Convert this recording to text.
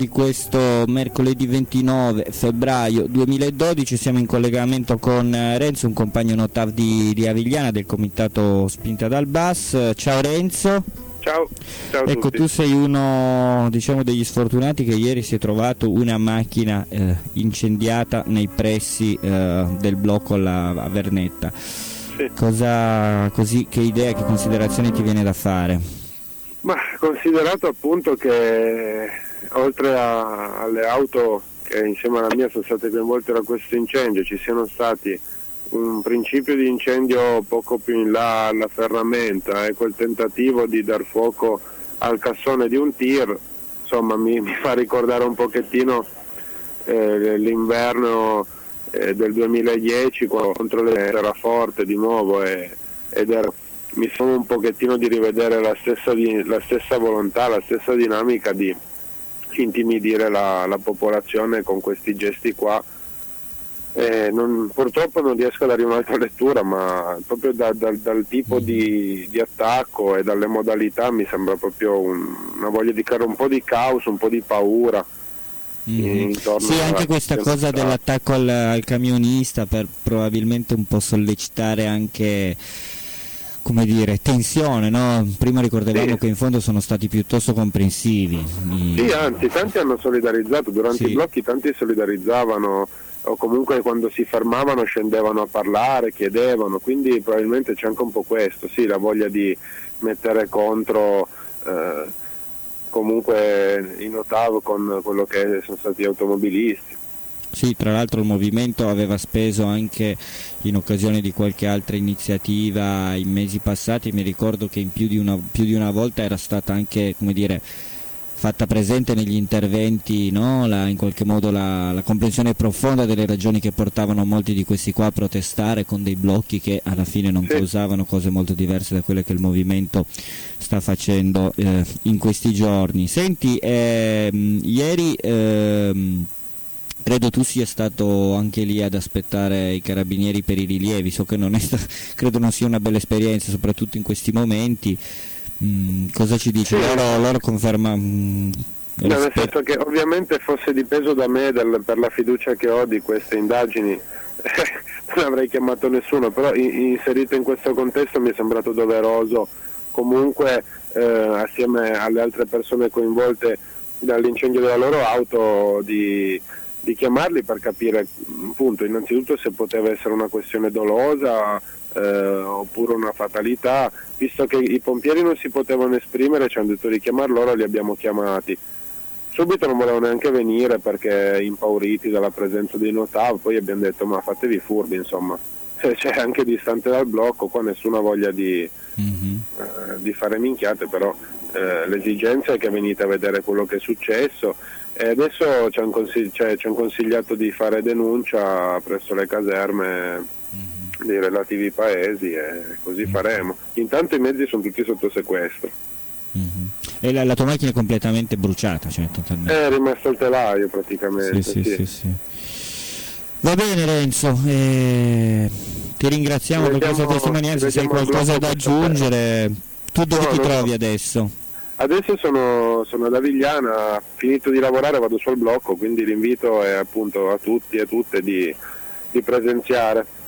Di questo mercoledì 29 febbraio 2012 siamo in collegamento con Renzo, un compagno Notav di Avigliana del comitato Spinta dal Bus. Ciao Renzo. Ciao a ecco, tutti. Tu sei uno, diciamo, degli sfortunati che ieri si è trovato una macchina incendiata nei pressi del blocco a Vernetta. Sì. Che idea, che considerazione ti viene da fare? Ma considerato appunto che oltre alle auto che insieme alla mia sono state coinvolte da questo incendio, ci siano stati un principio di incendio poco più in là alla ferramenta e quel tentativo di dar fuoco al cassone di un tir, insomma mi fa ricordare un pochettino l'inverno del 2010 contro era forte di nuovo mi sono un pochettino di rivedere la stessa volontà, la stessa dinamica di intimidire la popolazione con questi gesti qua. Purtroppo non riesco a dare un'altra lettura, ma proprio dal tipo di attacco e dalle modalità mi sembra proprio una voglia di creare un po' di caos, un po' di paura. Sì, anche questa cosa dell'attacco al camionista per probabilmente un po' sollecitare anche, come dire, tensione, no? Prima ricordavamo che in fondo sono stati piuttosto comprensivi. Sì, anzi, tanti hanno solidarizzato, durante i blocchi tanti solidarizzavano, o comunque quando si fermavano scendevano a parlare, chiedevano, quindi probabilmente c'è anche un po' questo, sì, la voglia di mettere contro comunque in ottavo con quello che sono stati gli automobilisti. Sì, tra l'altro il movimento aveva speso anche in occasione di qualche altra iniziativa in mesi passati. Mi ricordo che più di una volta era stata anche, come dire, fatta presente negli interventi, no? In qualche modo la comprensione profonda delle ragioni che portavano molti di questi qua a protestare con dei blocchi che alla fine non causavano cose molto diverse da quelle che il movimento sta facendo in questi giorni. Senti, ieri credo tu sia stato anche lì ad aspettare i carabinieri per i rilievi. So che credo non sia una bella esperienza, soprattutto in questi momenti. Cosa ci dici? Loro conferma nel senso che ovviamente fosse dipeso da me per la fiducia che ho di queste indagini non avrei chiamato nessuno, però inserito in questo contesto mi è sembrato doveroso comunque assieme alle altre persone coinvolte dall'incendio della loro auto di chiamarli per capire appunto innanzitutto se poteva essere una questione dolosa oppure una fatalità. Visto che i pompieri non si potevano esprimere, ci hanno detto di chiamar loro, li abbiamo chiamati. Subito non volevano neanche venire perché impauriti dalla presenza dei Notav, poi abbiamo detto ma fatevi furbi, insomma, c'è anche distante dal blocco, qua nessuno ha voglia di fare minchiate, però l'esigenza è che venite a vedere quello che è successo e adesso ci hanno consigliato di fare denuncia presso le caserme dei relativi paesi e così faremo. Intanto i mezzi sono tutti sotto sequestro. E la tua macchina è completamente bruciata, cioè totalmente. È rimasto il telaio praticamente. Sì. Va bene Renzo, ti ringraziamo per questa testimonianza. Se hai qualcosa da aggiungere, tu dove ti trovi adesso? Adesso sono ad Avigliana, finito di lavorare vado sul blocco, quindi l'invito è appunto a tutti e a tutte di presenziare.